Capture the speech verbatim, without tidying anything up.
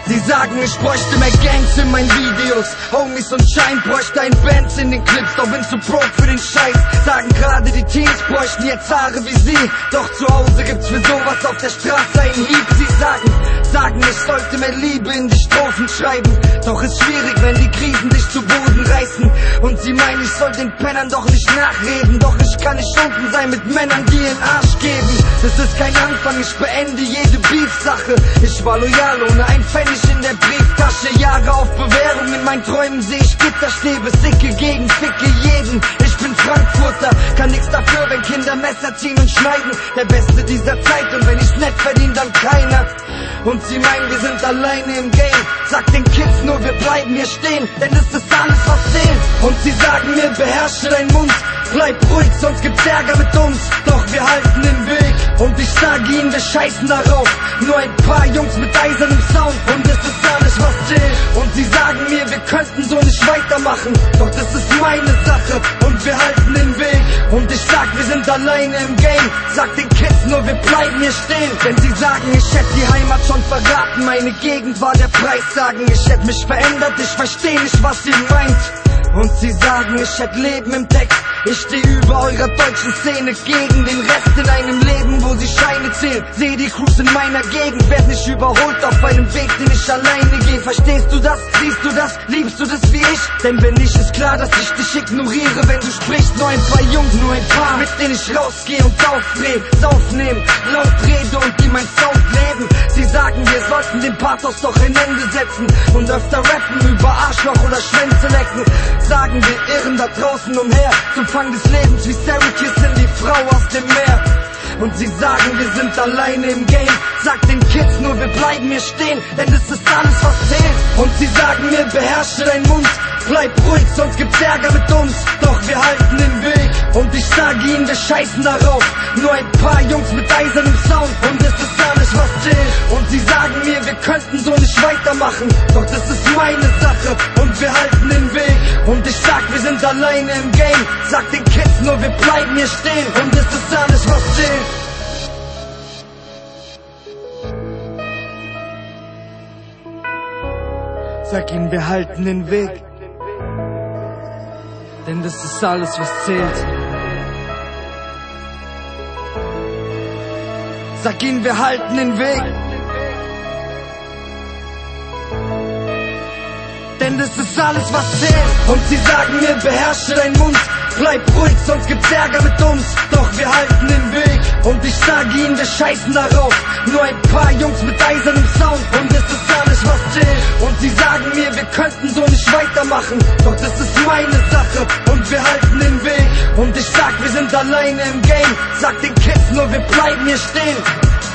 Sie sagen, ich bräuchte mehr Gangs in meinen Videos, Homies und Schein, bräuchte ein Bands in den Clips, doch bin zu broke für den Scheiß. Sagen gerade die Teens bräuchten jetzt Haare wie sie, doch zu Hause gibt's für sowas auf der Straße einen Hieb. Sie sagen, sagen, ich sollte mehr Liebe in die Strophen schreiben, doch ist schwierig, wenn die Krisen dich zu Boden reißen. Und sie meinen, ich soll den Pennern doch nicht nachreden, doch ich kann nicht unten sein mit Männern, die ihren Arsch geben. Das ist kein Anfang, ich beende jede Beef-Sache. Ich war loyal, ohne ein Pfennig in der Brieftasche, Jahre auf Bewährung. In meinen Träumen seh ich Gitterstäbe, Sicke gegen Ficke jeden. Ich bin Frankfurter, kann nix dafür, wenn Kinder Messer ziehen und schneiden. Der Beste dieser Zeit, und wenn ich's nett verdien, dann keiner. Und sie meinen, wir sind alleine im Game. Sag den Kids nur, wir bleiben hier stehen, denn das ist alles, was zählt. Und sie sagen mir, beherrsche deinen Mund, bleib ruhig, sonst gibt's Ärger mit uns. Doch wir halten den Weg, und ich sage ihnen, wir scheißen darauf. Nur ein paar Jungs mit eisernem Sound, und das ist alles, was zählt. Und sie sagen mir, wir könnten so nicht weitermachen, doch das ist meine Sache, und wir halten den Weg. Und ich sag, wir sind alleine im Game. Sag den Kids nur, wir bleiben hier stehen. Denn sie sagen, ich hätte die Heimat schon verraten, meine Gegend war der Preis. Sagen, ich hätte mich verändert, ich versteh nicht, was ihr meint. Und sie sagen, ich hätte Leben im Text. Ich steh über eurer deutschen Szene gegen den Rest in einem Leben, wo sie Scheine zählen. Seh die Crews in meiner Gegend, werd nicht überholt auf einem Weg, den ich alleine gehe. Verstehst du das? Siehst du das? Liebst du das wie ich? Denn wenn nicht, ist klar, dass ich dich ignoriere, wenn du sprichst. Nur ein paar Jungs, nur ein paar, mit denen ich rausgehe und aufdreh, Sauf nehmen, laut rede und die mein Sound leben. Sie sagen, wir sollten den Pathos doch ein Ende setzen und öfter rappen über Arschloch oder Schwänze lecken. Sagen, wir irren da draußen umher, zum Fang des Lebens wie Syracuse sind die Frau aus dem Meer. Und sie sagen, wir sind alleine im Game. Sag den Kids nur, wir bleiben hier stehen, denn das ist alles, was zählt. Und sie sagen mir, beherrsche deinen Mund, bleib ruhig, sonst gibt's Ärger mit uns. Doch wir halten den Weg, und ich sage ihnen, wir scheißen darauf. Nur ein paar Jungs mit eisernem Sound, und das ist alles, was zählt. Und sie sagen mir, wir könnten so nicht weitermachen, doch das ist meine Sache, und wir halten den Weg. Und ich sag, wir sind alleine im Game. Sag den Kids nur, wir bleiben hier stehen, und das ist alles, was zählt. Sag ihnen, wir halten den Weg, denn das ist alles, was zählt. Sag ihnen, wir halten den Weg, denn das ist alles, was zählt. Und sie sagen mir, beherrsche deinen Mund, bleib ruhig, sonst gibt's Ärger mit uns. Doch wir halten den Weg, und ich sage ihnen, wir scheißen darauf. Nur ein paar Jungs mit eisernem Sound, und das ist alles, was zählt. Und sie sagen mir, wir könnten so nicht weitermachen, doch das ist meine Sache, und wir halten den Weg. Und ich sag, wir sind alleine im Game. Sag den Kids nur, wir bleiben hier stehen.